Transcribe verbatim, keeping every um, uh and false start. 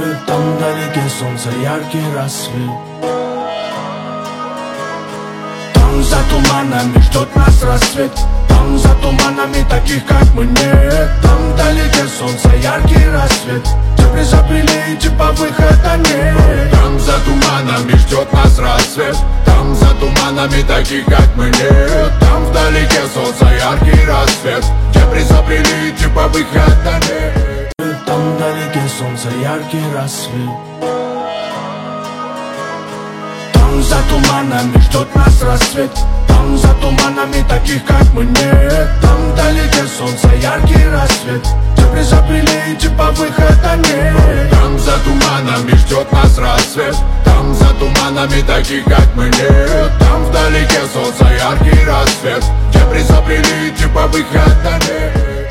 Там вдалеке солнце, яркий рассвет. Там за туманами ждет нас рассвет. Там за туманами таких как мы нет. Там вдалеке солнце, яркий рассвет. Теплый запрели, типа выхода нет. Там за туманами ждет нас рассвет. Там за туманами таких как мы нет. Там вдалеке солнце, яркий рассвет. Дебри запрели, типа выхода нет. Там вдалеке солнце, яркий рассвет. Там за туманами ждет нас рассвет. Там за туманами таких как мы нет. Там вдалеке солнце, яркий рассвет. Дебри запрели, типа выхода нет. Там за туманами ждет нас рассвет. Там за туманами таких как мы нет. Там вдалеке солнце, яркий рассвет. Дебри запрели, типа выхода нет.